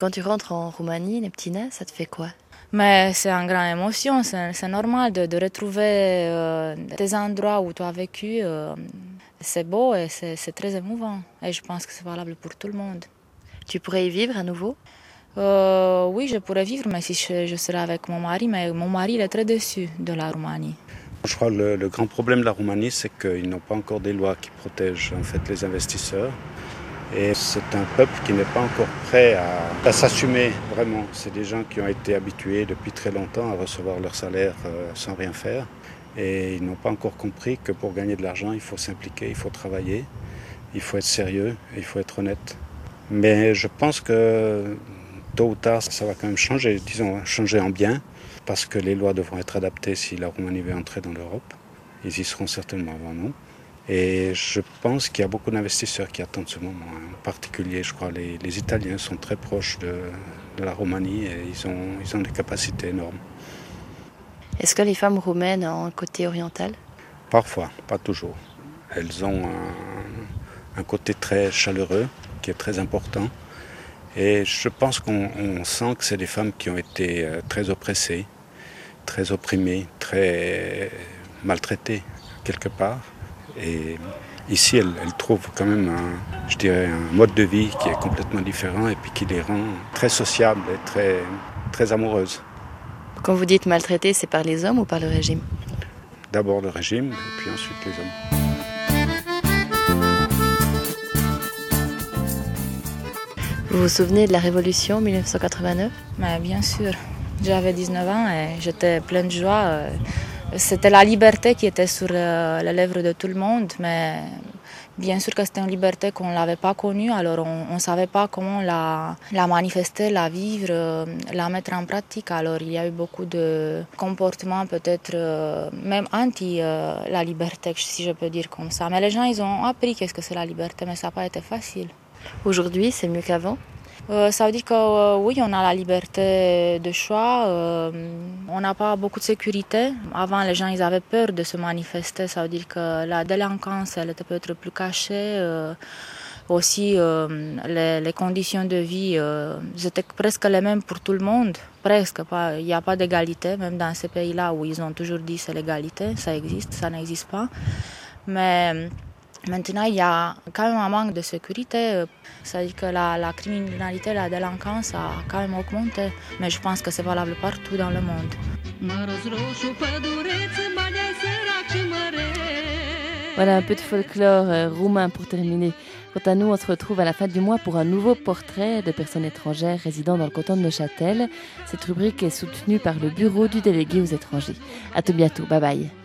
Quand tu rentres en Roumanie, Neptina, ça te fait quoi? Mais c'est une grande émotion, c'est normal de retrouver des endroits où tu as vécu. C'est beau et c'est très émouvant. Et je pense que c'est valable pour tout le monde. Tu pourrais y vivre à nouveau? Oui, je pourrais vivre, mais si je serais avec mon mari. Mais mon mari il est très déçu de la Roumanie. Je crois que le grand problème de la Roumanie, c'est qu'ils n'ont pas encore des lois qui protègent en fait, les investisseurs. Et c'est un peuple qui n'est pas encore prêt à s'assumer vraiment. C'est des gens qui ont été habitués depuis très longtemps à recevoir leur salaire sans rien faire. Et ils n'ont pas encore compris que pour gagner de l'argent, il faut s'impliquer, il faut travailler, il faut être sérieux, il faut être honnête. Mais je pense que tôt ou tard, ça va quand même changer, disons, changer en bien, parce que les lois devront être adaptées si la Roumanie veut entrer dans l'Europe. Ils y seront certainement avant nous. Et je pense qu'il y a beaucoup d'investisseurs qui attendent ce moment. En particulier, je crois, les Italiens sont très proches de la Roumanie et ils ont des capacités énormes. Est-ce que les femmes roumaines ont un côté oriental? Parfois, pas toujours. Elles ont un côté très chaleureux qui est très important. Et je pense qu'on sent que c'est des femmes qui ont été très oppressées, très opprimées, très maltraitées quelque part. Et ici, elles trouvent quand même un mode de vie qui est complètement différent et puis qui les rend très sociables et très, très amoureuses. Quand vous dites maltraitées, c'est par les hommes ou par le régime? D'abord le régime et puis ensuite les hommes. Vous vous souvenez de la Révolution 1989? Mais bien sûr, j'avais 19 ans et j'étais pleine de joie. C'était la liberté qui était sur les lèvres de tout le monde, mais bien sûr que c'était une liberté qu'on n'avait pas connue, alors on ne savait pas comment la manifester, la vivre, la mettre en pratique. Alors il y a eu beaucoup de comportements peut-être même anti la liberté, si je peux dire comme ça. Mais les gens, ils ont appris qu'est-ce que c'est la liberté, mais ça n'a pas été facile. Aujourd'hui, c'est mieux qu'avant? Ça veut dire que oui, on a la liberté de choix, on n'a pas beaucoup de sécurité. Avant, les gens ils avaient peur de se manifester, ça veut dire que la délinquance elle était peut-être plus cachée. Aussi, les conditions de vie étaient presque les mêmes pour tout le monde. Presque, pas, il n'y a pas d'égalité, même dans ces pays-là où ils ont toujours dit que c'est l'égalité, ça existe, ça n'existe pas. Mais maintenant, il y a quand même un manque de sécurité. C'est-à-dire que la criminalité, la délinquance a quand même augmenté. Mais je pense que c'est valable partout dans le monde. Voilà un peu de folklore roumain pour terminer. Quant à nous, on se retrouve à la fin du mois pour un nouveau portrait de personnes étrangères résidant dans le canton de Neuchâtel. Cette rubrique est soutenue par le bureau du délégué aux étrangers. À tout bientôt, bye bye.